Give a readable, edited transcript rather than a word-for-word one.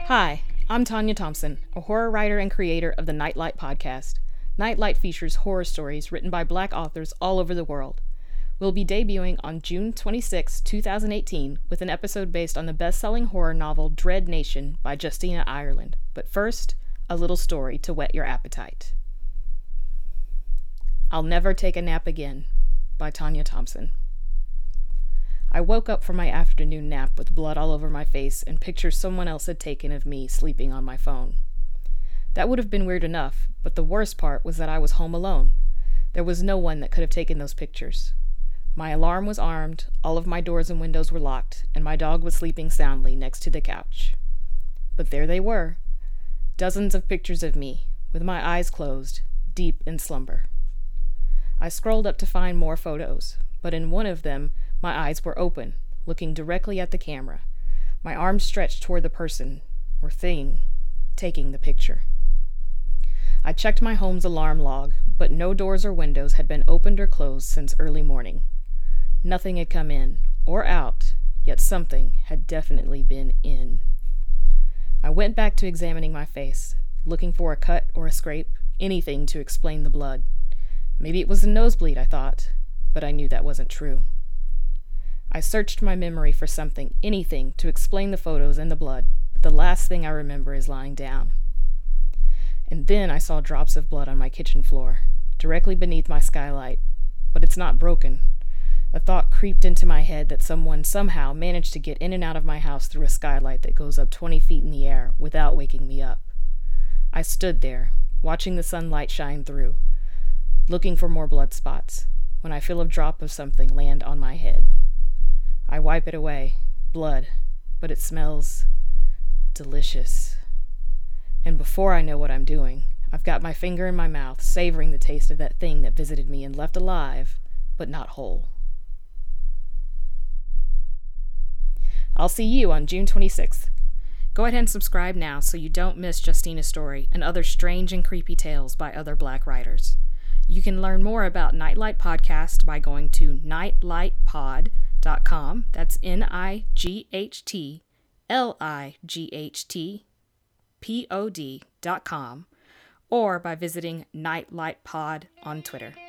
Hi, I'm Tanya Thompson, a horror writer and creator of the Nightlight podcast. Nightlight features horror stories written by Black authors all over the world. We'll be debuting on June 26, 2018, with an episode based on the best-selling horror novel Dread Nation by Justina Ireland. But first, a little story to whet your appetite. I'll Never Take a Nap Again by Tanya Thompson. I woke up from my afternoon nap with blood all over my face and pictures someone else had taken of me sleeping on my phone. That would have been weird enough, but the worst part was that I was home alone. There was no one that could have taken those pictures. My alarm was armed, all of my doors and windows were locked, and my dog was sleeping soundly next to the couch. But there they were, dozens of pictures of me, with my eyes closed, deep in slumber. I scrolled up to find more photos, but in one of them, my eyes were open, looking directly at the camera, my arms stretched toward the person, or thing, taking the picture. I checked my home's alarm log, but no doors or windows had been opened or closed since early morning. Nothing had come in, or out, yet something had definitely been in. I went back to examining my face, looking for a cut or a scrape, anything to explain the blood. Maybe it was a nosebleed, I thought, but I knew that wasn't true. I searched my memory for something, anything, to explain the photos and the blood, but the last thing I remember is lying down. And then I saw drops of blood on my kitchen floor, directly beneath my skylight, but it's not broken. A thought creeped into my head that someone somehow managed to get in and out of my house through a skylight that goes up 20 feet in the air without waking me up. I stood there, watching the sunlight shine through, looking for more blood spots, when I feel a drop of something land on my head. I wipe it away, blood, but it smells delicious. And before I know what I'm doing, I've got my finger in my mouth, savoring the taste of that thing that visited me and left alive, but not whole. I'll see you on June 26th. Go ahead and subscribe now so you don't miss Justina's story and other strange and creepy tales by other Black writers. You can learn more about Nightlight Podcast by going to nightlightpod.com. That's NIGHTLIGHTPOD.com, or by visiting Nightlight Pod on Twitter.